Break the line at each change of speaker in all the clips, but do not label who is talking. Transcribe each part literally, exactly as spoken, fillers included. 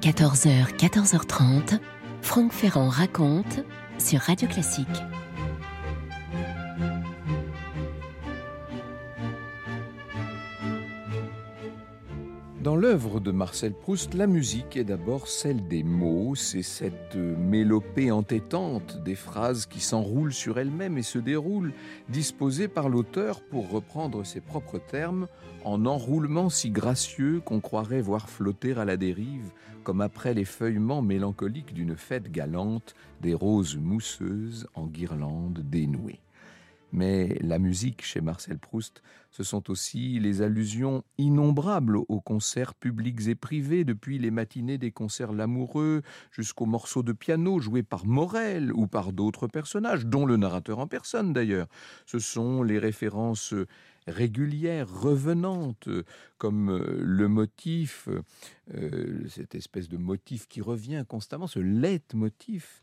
quatorze heures, quatorze heures trente, Franck Ferrand raconte sur Radio Classique.
Dans l'œuvre de Marcel Proust, la musique est d'abord celle des mots. C'est cette mélopée entêtante des phrases qui s'enroulent sur elles-mêmes et se déroulent, disposées par l'auteur pour reprendre ses propres termes, en enroulement si gracieux qu'on croirait voir flotter à la dérive, comme après l'effeuillement mélancolique d'une fête galante, des roses mousseuses en guirlandes dénouées. Mais la musique, chez Marcel Proust, ce sont aussi les allusions innombrables aux concerts publics et privés, depuis les matinées des concerts Lamoureux jusqu'aux morceaux de piano joués par Morel ou par d'autres personnages, dont le narrateur en personne d'ailleurs. Ce sont les références régulières, revenantes, comme le motif, euh, cette espèce de motif qui revient constamment, ce leitmotiv.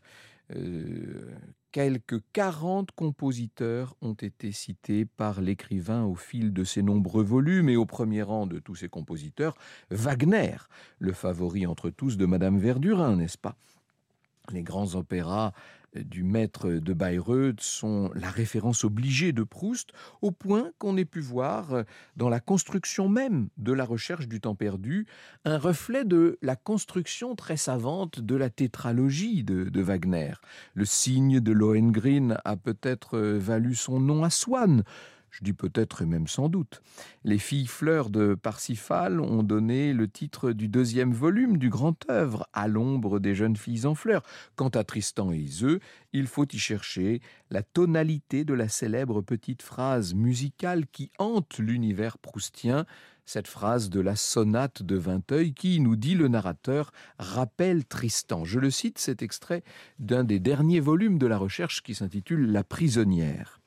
Euh, quelques quarante compositeurs ont été cités par l'écrivain au fil de ses nombreux volumes, et au premier rang de tous ces compositeurs, Wagner, le favori entre tous de Madame Verdurin, n'est-ce pas ? Les grands opéras du maître de Bayreuth sont la référence obligée de Proust, au point qu'on ait pu voir dans la construction même de La Recherche du temps perdu un reflet de la construction très savante de la tétralogie de, de Wagner. Le cygne de Lohengrin a peut-être valu son nom à Swann. Je dis peut-être et même sans doute. Les filles fleurs de Parsifal ont donné le titre du deuxième volume du grand œuvre, À l'ombre des jeunes filles en fleurs. Quant à Tristan et Iseult, il faut y chercher la tonalité de la célèbre petite phrase musicale qui hante l'univers proustien, cette phrase de la sonate de Vinteuil qui, nous dit le narrateur, rappelle Tristan. Je le cite, cet extrait d'un des derniers volumes de La Recherche qui s'intitule La prisonnière.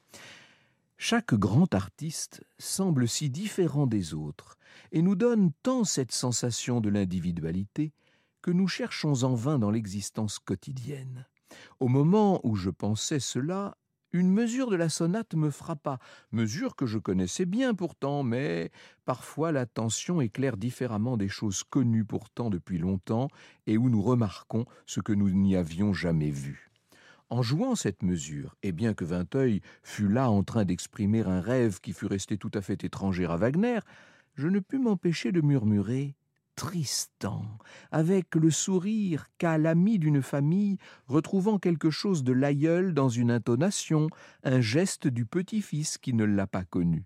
Chaque grand artiste semble si différent des autres et nous donne tant cette sensation de l'individualité que nous cherchons en vain dans l'existence quotidienne. Au moment où je pensais cela, une mesure de la sonate me frappa, mesure que je connaissais bien pourtant, mais parfois l'attention éclaire différemment des choses connues pourtant depuis longtemps et où nous remarquons ce que nous n'y avions jamais vu. En jouant cette mesure, et bien que Vinteuil fût là en train d'exprimer un rêve qui fut resté tout à fait étranger à Wagner, je ne pus m'empêcher de murmurer « Tristan », avec le sourire qu'a l'ami d'une famille retrouvant quelque chose de l'aïeul dans une intonation, un geste du petit-fils qui ne l'a pas connu.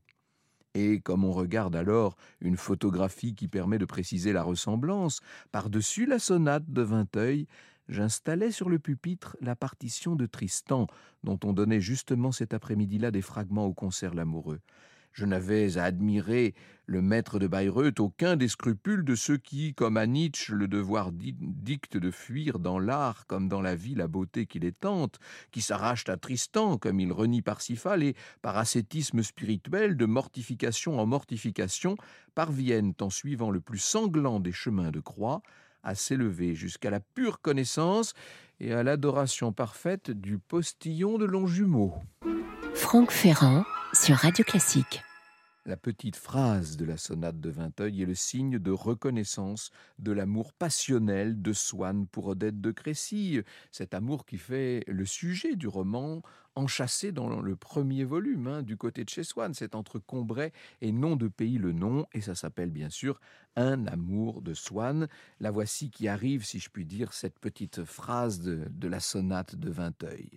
Et comme on regarde alors une photographie qui permet de préciser la ressemblance, par-dessus la sonate de Vinteuil, j'installais sur le pupitre la partition de Tristan, dont on donnait justement cet après-midi-là des fragments au concert Lamoureux. Je n'avais à admirer le maître de Bayreuth aucun des scrupules de ceux qui, comme à Nietzsche, le devoir dicte de fuir dans l'art comme dans la vie la beauté qui les tente, qui s'arrachent à Tristan comme il renie Parsifal et, par ascétisme spirituel, de mortification en mortification, parviennent, en suivant le plus sanglant des chemins de croix, à s'élever jusqu'à la pure connaissance et à l'adoration parfaite du postillon de Longjumeau.
Franck Ferrand sur Radio Classique.
La petite phrase de la sonate de Vinteuil est le signe de reconnaissance de l'amour passionnel de Swann pour Odette de Crécy, cet amour qui fait le sujet du roman enchâssé dans le premier volume, hein, du côté de chez Swann. C'est entre Combray et Nom de pays le nom, et ça s'appelle bien sûr Un amour de Swann. La voici qui arrive, si je puis dire, cette petite phrase de, de la sonate de Vinteuil.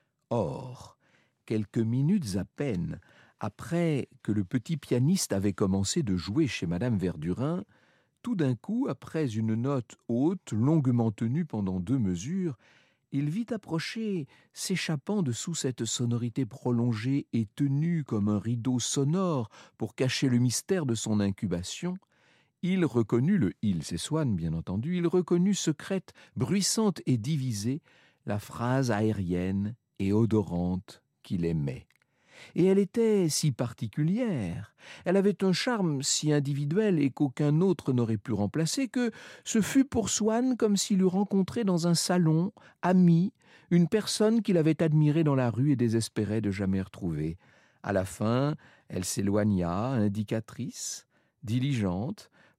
Or, quelques minutes à peine après que le petit pianiste avait commencé de jouer chez Madame Verdurin, tout d'un coup, après une note haute, longuement tenue pendant deux mesures, il vit approcher, s'échappant de sous cette sonorité prolongée et tenue comme un rideau sonore pour cacher le mystère de son incubation, il reconnut, le il, c'est Swann bien entendu, il reconnut secrète, bruissante et divisée, la phrase aérienne et odorante qu'il aimait. Et elle était si particulière, elle avait un charme si individuel et qu'aucun autre n'aurait pu remplacer, que ce fut pour Swann comme s'il eût rencontré dans un salon, ami, une personne qu'il avait admirée dans la rue et désespérait de jamais retrouver. À la fin, elle s'éloigna, indicatrice, diligente,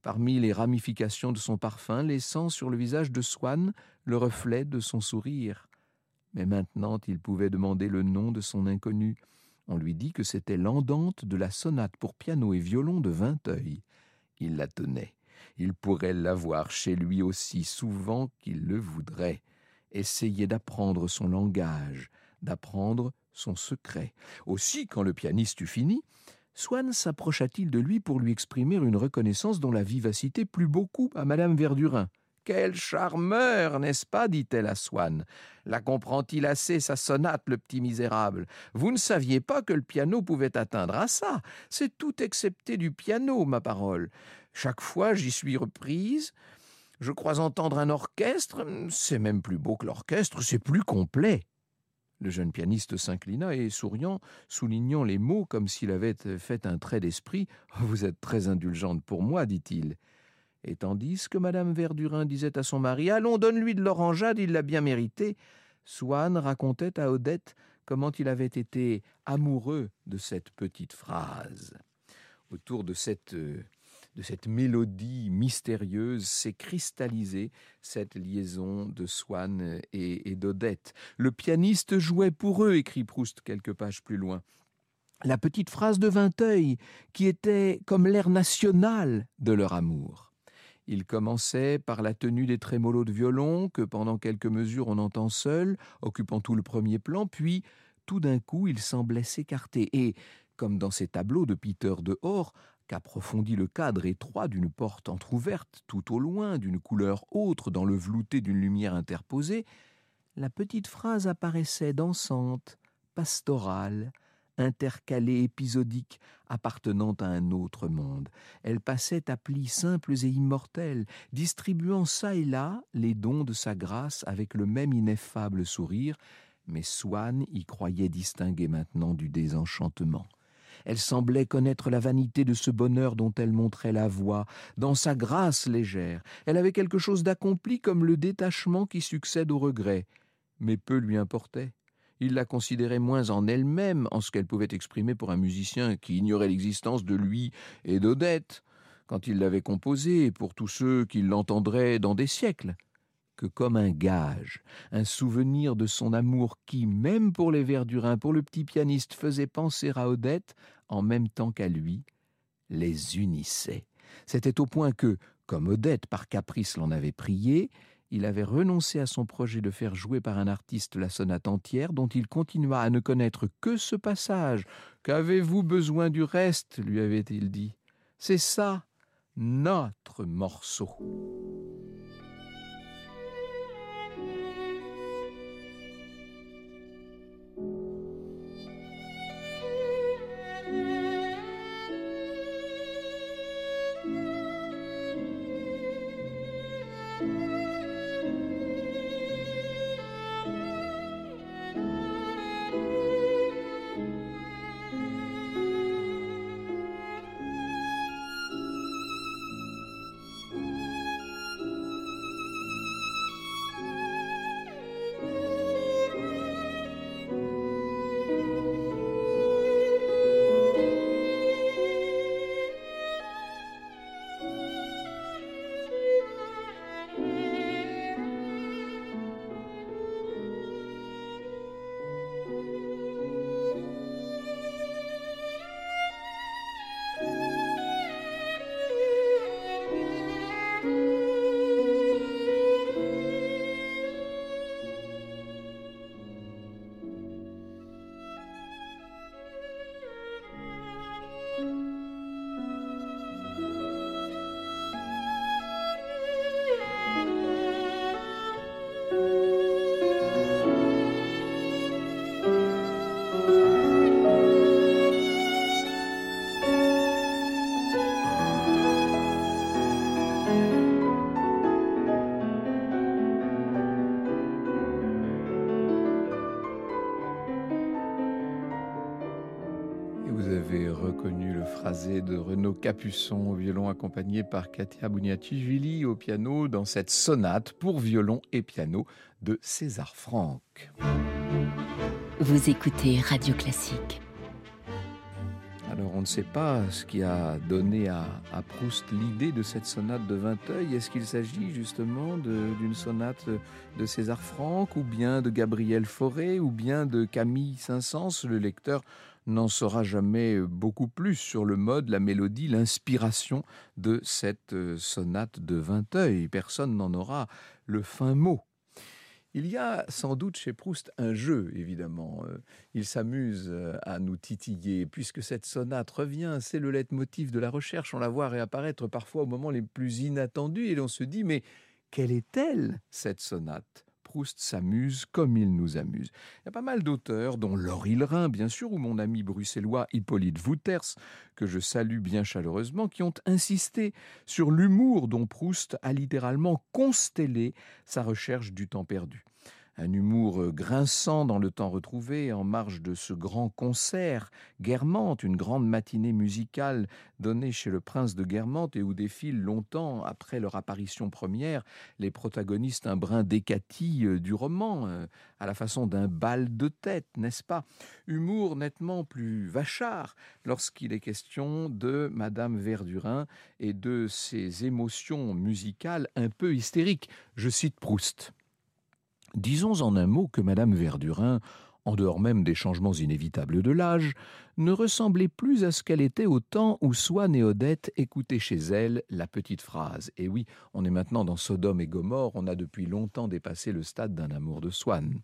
parmi les ramifications de son parfum, laissant sur le visage de Swann le reflet de son sourire. Mais maintenant, il pouvait demander le nom de son inconnu. On lui dit que c'était l'andante de la sonate pour piano et violon de Vinteuil. Il la tenait. Il pourrait l'avoir chez lui aussi souvent qu'il le voudrait. Essayer d'apprendre son langage, d'apprendre son secret. Aussi, quand le pianiste eut fini, Swann s'approcha-t-il de lui pour lui exprimer une reconnaissance dont la vivacité plut beaucoup à Madame Verdurin. « Quel charmeur, n'est-ce pas ?» dit-elle à Swann. « La comprend-il assez, sa sonate, le petit misérable ? Vous ne saviez pas que le piano pouvait atteindre à ça. C'est tout excepté du piano, ma parole. Chaque fois, j'y suis reprise. Je crois entendre un orchestre. C'est même plus beau que l'orchestre, c'est plus complet. » Le jeune pianiste s'inclina et, souriant, soulignant les mots comme s'il avait fait un trait d'esprit, « Vous êtes très indulgente pour moi, dit-il. » Et tandis que Madame Verdurin disait à son mari « Allons, donne-lui de l'orangeade, il l'a bien mérité », Swann racontait à Odette comment il avait été amoureux de cette petite phrase. Autour de cette, de cette mélodie mystérieuse s'est cristallisée cette liaison de Swann et, et d'Odette. « Le pianiste jouait pour eux », écrit Proust quelques pages plus loin. La petite phrase de Vinteuil, qui était comme l'air national de leur amour. Il commençait par la tenue des trémolos de violon, que pendant quelques mesures on entend seul, occupant tout le premier plan, puis tout d'un coup il semblait s'écarter, et, comme dans ces tableaux de Peter de Hoor, qu'approfondit le cadre étroit d'une porte entr'ouverte, tout au loin, d'une couleur autre, dans le velouté d'une lumière interposée, la petite phrase apparaissait dansante, pastorale, intercalée, épisodique, appartenant à un autre monde. Elle passait à plis simples et immortels, distribuant çà et là les dons de sa grâce avec le même ineffable sourire, mais Swann y croyait distinguer maintenant du désenchantement. Elle semblait connaître la vanité de ce bonheur dont elle montrait la voie, dans sa grâce légère. Elle avait quelque chose d'accompli comme le détachement qui succède au regret, mais peu lui importait. Il la considérait moins en elle-même, en ce qu'elle pouvait exprimer pour un musicien qui ignorait l'existence de lui et d'Odette, quand il l'avait composée, et pour tous ceux qui l'entendraient dans des siècles, que comme un gage, un souvenir de son amour qui, même pour les Verdurin, pour le petit pianiste, faisait penser à Odette, en même temps qu'à lui, les unissait. C'était au point que, comme Odette, par caprice, l'en avait prié, il avait renoncé à son projet de faire jouer par un artiste la sonate entière, dont il continua à ne connaître que ce passage. « Qu'avez-vous besoin du reste ?» lui avait-il dit. « C'est ça, notre morceau. » Reconnu le phrasé de Renaud Capuçon au violon, accompagné par Katia Bouniatichvili au piano, dans cette sonate pour violon et piano de César Franck.
Vous écoutez Radio Classique.
Alors on ne sait pas ce qui a donné à, à Proust l'idée de cette sonate de Vinteuil. Est-ce qu'il s'agit justement de, d'une sonate de César Franck, ou bien de Gabriel Fauré, ou bien de Camille Saint-Saëns? Le lecteur n'en saura jamais beaucoup plus sur le mode, la mélodie, l'inspiration de cette sonate de Vinteuil. Personne n'en aura le fin mot. Il y a sans doute chez Proust un jeu, évidemment. Il s'amuse à nous titiller, puisque cette sonate revient, c'est le leitmotiv de la recherche. On la voit réapparaître parfois au moment les plus inattendus, et l'on se dit, mais quelle est-elle, cette sonate ? Proust s'amuse comme il nous amuse. Il y a pas mal d'auteurs, dont Laure Hillerin, bien sûr, ou mon ami bruxellois Hippolyte Wouters, que je salue bien chaleureusement, qui ont insisté sur l'humour dont Proust a littéralement constellé sa recherche du temps perdu. Un humour grinçant dans le temps retrouvé, en marge de ce grand concert Guermantes, une grande matinée musicale donnée chez le prince de Guermantes et où défilent longtemps après leur apparition première les protagonistes un brin décati du roman, à la façon d'un bal de tête, n'est-ce pas ? Humour nettement plus vachard lorsqu'il est question de Madame Verdurin et de ses émotions musicales un peu hystériques. Je cite Proust. Disons en un mot que Madame Verdurin, en dehors même des changements inévitables de l'âge, ne ressemblait plus à ce qu'elle était au temps où Swann et Odette écoutaient chez elle la petite phrase. Et oui, on est maintenant dans Sodome et Gomorrhe, on a depuis longtemps dépassé le stade d'un amour de Swann.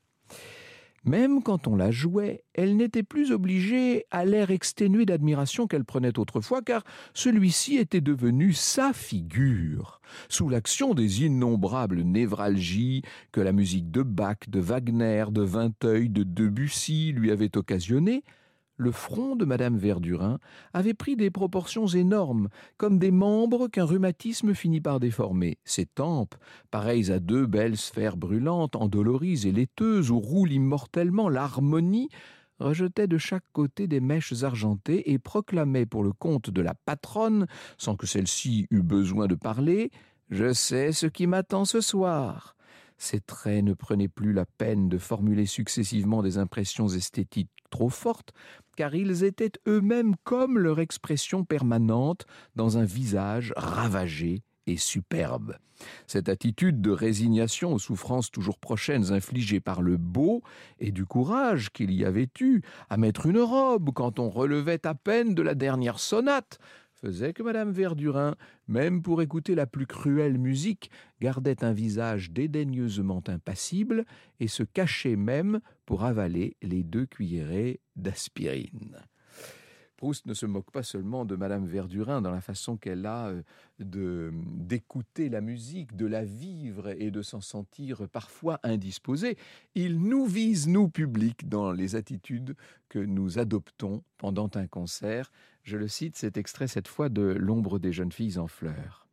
Même quand on la jouait, elle n'était plus obligée à l'air exténué d'admiration qu'elle prenait autrefois, car celui-ci était devenu sa figure. Sous l'action des innombrables névralgies que la musique de Bach, de Wagner, de Vinteuil, de Debussy lui avait occasionnées, le front de Madame Verdurin avait pris des proportions énormes, comme des membres qu'un rhumatisme finit par déformer. Ses tempes, pareilles à deux belles sphères brûlantes, endolories et laiteuses, où roule immortellement l'harmonie, rejetaient de chaque côté des mèches argentées et proclamaient pour le compte de la patronne, sans que celle-ci eût besoin de parler, « Je sais ce qui m'attend ce soir ». Ses traits ne prenaient plus la peine de formuler successivement des impressions esthétiques trop fortes, car ils étaient eux-mêmes comme leur expression permanente dans un visage ravagé et superbe. Cette attitude de résignation aux souffrances toujours prochaines infligées par le beau et du courage qu'il y avait eu à mettre une robe quand on relevait à peine de la dernière sonate faisait que Madame Verdurin, même pour écouter la plus cruelle musique, gardait un visage dédaigneusement impassible et se cachait même pour avaler les deux cuillerées d'aspirine. Proust ne se moque pas seulement de Madame Verdurin dans la façon qu'elle a de, d'écouter la musique, de la vivre et de s'en sentir parfois indisposée. Il nous vise, nous, public, dans les attitudes que nous adoptons pendant un concert. Je le cite, cet extrait cette fois de L'ombre des jeunes filles en fleurs.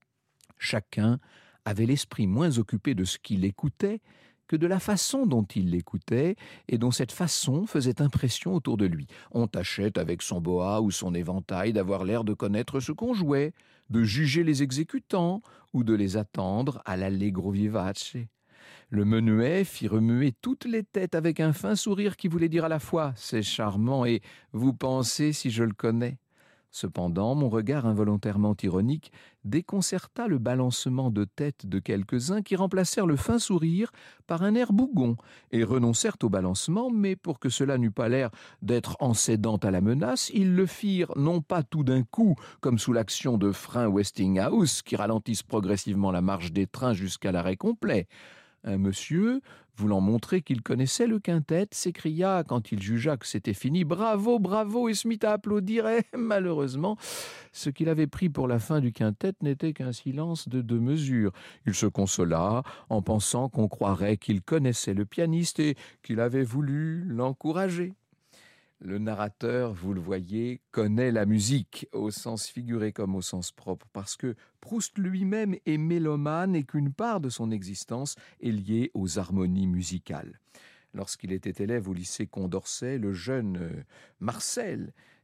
Chacun avait l'esprit moins occupé de ce qu'il écoutait que de la façon dont il l'écoutait et dont cette façon faisait impression autour de lui. On tâchait avec son boa ou son éventail d'avoir l'air de connaître ce qu'on jouait, de juger les exécutants ou de les attendre à l'allegro vivace. Le menuet fit remuer toutes les têtes avec un fin sourire qui voulait dire à la fois « c'est charmant » et « vous pensez si je le connais ». Cependant, mon regard involontairement ironique déconcerta le balancement de tête de quelques-uns qui remplacèrent le fin sourire par un air bougon et renoncèrent au balancement, mais pour que cela n'eût pas l'air d'être en cédant à la menace, ils le firent non pas tout d'un coup, comme sous l'action de freins Westinghouse qui ralentissent progressivement la marche des trains jusqu'à l'arrêt complet. Un monsieur, voulant montrer qu'il connaissait le quintet, s'écria, quand il jugea que c'était fini, « Bravo, bravo !» et se mit à applaudir. Et malheureusement, ce qu'il avait pris pour la fin du quintet n'était qu'un silence de deux mesures. Il se consola en pensant qu'on croirait qu'il connaissait le pianiste et qu'il avait voulu l'encourager. Le narrateur, vous le voyez, connaît la musique, au sens figuré comme au sens propre, parce que Proust lui-même est mélomane et qu'une part de son existence est liée aux harmonies musicales. Lorsqu'il était élève au lycée Condorcet, le jeune Marcel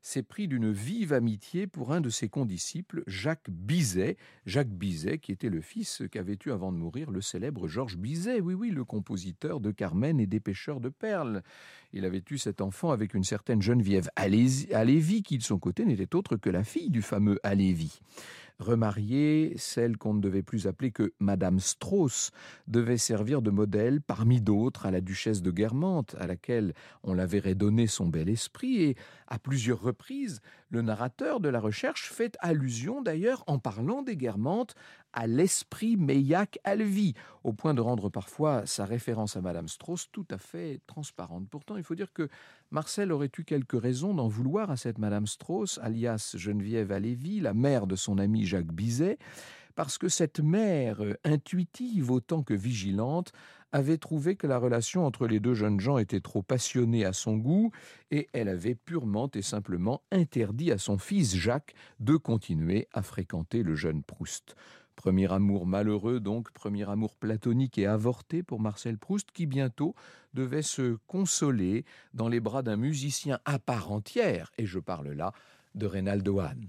s'est pris d'une vive amitié pour un de ses condisciples, Jacques Bizet. Jacques Bizet, qui était le fils qu'avait eu avant de mourir le célèbre Georges Bizet, oui, oui, le compositeur de Carmen et des Pêcheurs de perles. Il avait eu cet enfant avec une certaine Geneviève Halévy, qui de son côté n'était autre que la fille du fameux Halévy. Remariée, celle qu'on ne devait plus appeler que Madame Strauss devait servir de modèle parmi d'autres à la duchesse de Guermantes, à laquelle on la verrait donner son bel esprit. Et à plusieurs reprises, le narrateur de la recherche fait allusion d'ailleurs, en parlant des Guermantes, à l'esprit Meilhac-Alvy, au point de rendre parfois sa référence à Madame Strauss tout à fait transparente. Pourtant, il faut dire que Marcel aurait eu quelques raisons d'en vouloir à cette Madame Strauss, alias Geneviève Halévy, la mère de son ami Jacques Bizet, parce que cette mère, intuitive autant que vigilante, avait trouvé que la relation entre les deux jeunes gens était trop passionnée à son goût et elle avait purement et simplement interdit à son fils Jacques de continuer à fréquenter le jeune Proust. Premier amour malheureux donc, premier amour platonique et avorté pour Marcel Proust, qui bientôt devait se consoler dans les bras d'un musicien à part entière, et je parle là de Reynaldo Hahn.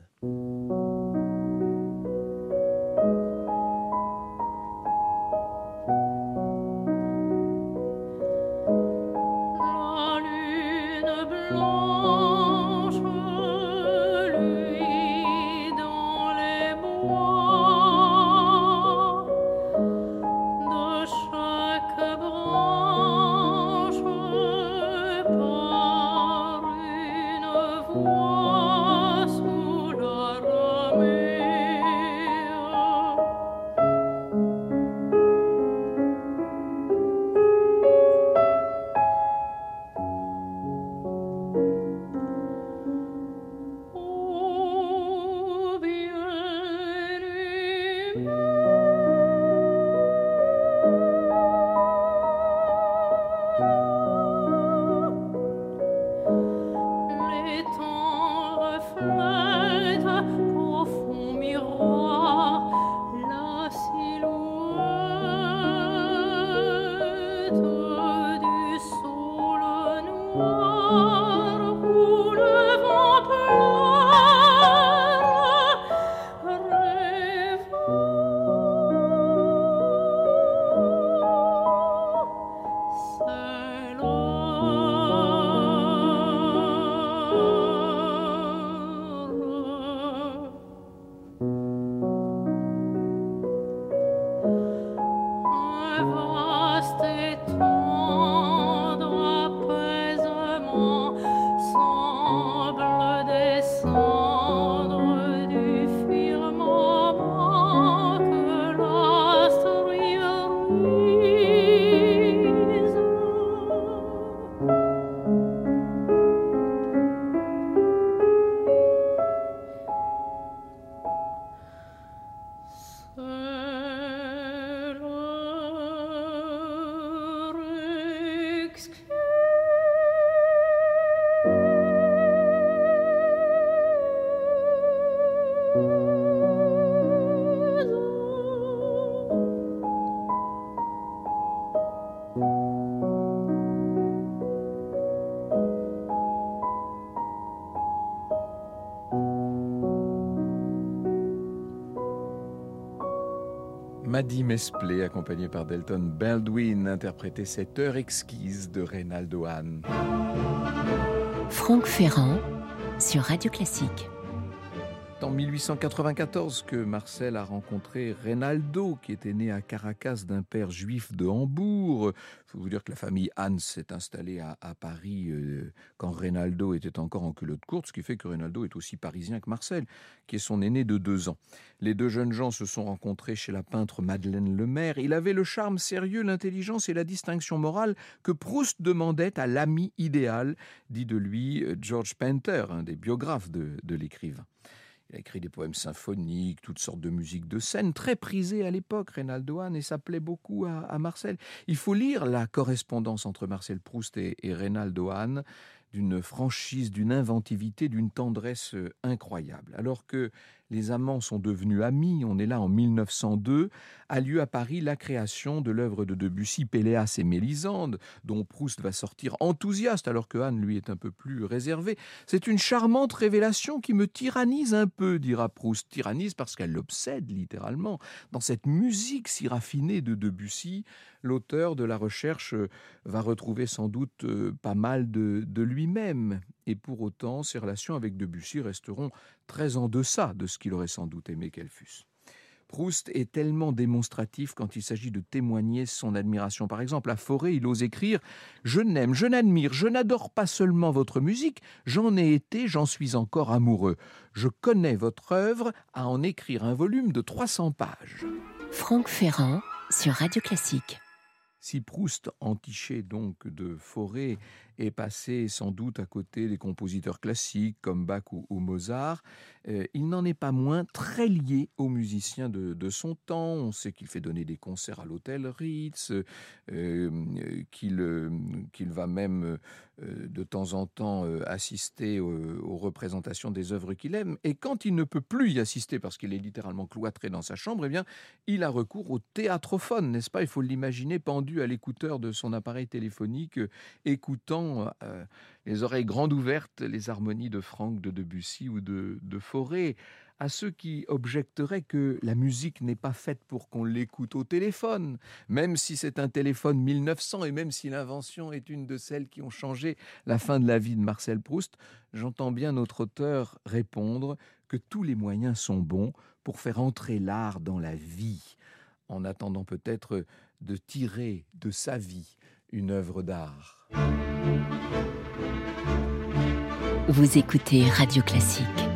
Maddie Mesplé, accompagnée par Delton Baldwin, interprétait cette heure exquise de Reynaldo Hahn.
Franck Ferrand sur Radio Classique.
En mille huit cent quatre-vingt-quatorze que Marcel a rencontré Reynaldo, qui était né à Caracas d'un père juif de Hambourg. Il faut vous dire que la famille Hahn s'est installée à, à Paris euh, quand Reynaldo était encore en culotte courte, ce qui fait que Reynaldo est aussi parisien que Marcel, qui est son aîné de deux ans. Les deux jeunes gens se sont rencontrés chez la peintre Madeleine Lemaire. Il avait le charme sérieux, l'intelligence et la distinction morale que Proust demandait à l'ami idéal, dit de lui George Painter, un des biographes de, de l'écrivain. Il a écrit des poèmes symphoniques, toutes sortes de musiques de scène, très prisées à l'époque, Reynaldo Hahn, et ça plaît beaucoup à, à Marcel. Il faut lire la correspondance entre Marcel Proust et, et Reynaldo Hahn. d'une franchise, d'une inventivité, d'une tendresse incroyable. Alors que les amants sont devenus amis, on est là en mille neuf cent deux, a lieu à Paris la création de l'œuvre de Debussy, Péléas et Mélisande, dont Proust va sortir enthousiaste, alors que Anne, lui, est un peu plus réservée. C'est une charmante révélation qui me tyrannise un peu, dira Proust. Tyrannise parce qu'elle l'obsède, littéralement. Dans cette musique si raffinée de Debussy, l'auteur de La Recherche va retrouver sans doute pas mal de, de lui-même. Et pour autant, ses relations avec Debussy resteront très en deçà de ce qu'il aurait sans doute aimé qu'elles fussent. Proust est tellement démonstratif quand il s'agit de témoigner son admiration. Par exemple, à Fauré, il ose écrire « Je n'aime, je n'admire, je n'adore pas seulement votre musique, j'en ai été, j'en suis encore amoureux. Je connais votre œuvre à en écrire un volume de trois cents pages. »
Franck Ferrand sur Radio Classique.
Si Proust, entiché donc de Fauré, est passé sans doute à côté des compositeurs classiques comme Bach ou, ou Mozart, euh, il n'en est pas moins très lié aux musiciens de, de son temps. On sait qu'il fait donner des concerts à l'hôtel Ritz, euh, qu'il, euh, qu'il va même euh, de temps en temps euh, assister aux, aux représentations des œuvres qu'il aime. Et quand il ne peut plus y assister parce qu'il est littéralement cloîtré dans sa chambre, eh bien, il a recours au théâtrophone, n'est-ce pas ? Il faut l'imaginer pendu à l'écouteur de son appareil téléphonique, euh, écoutant Euh, les oreilles grandes ouvertes, les harmonies de Franck, de Debussy ou de, de Fauré. À ceux qui objecteraient que la musique n'est pas faite pour qu'on l'écoute au téléphone, même si c'est un téléphone mille neuf cents et même si l'invention est une de celles qui ont changé la fin de la vie de Marcel Proust, j'entends bien notre auteur répondre que tous les moyens sont bons pour faire entrer l'art dans la vie, en attendant peut-être de tirer de sa vie une œuvre d'art.
Vous écoutez Radio Classique.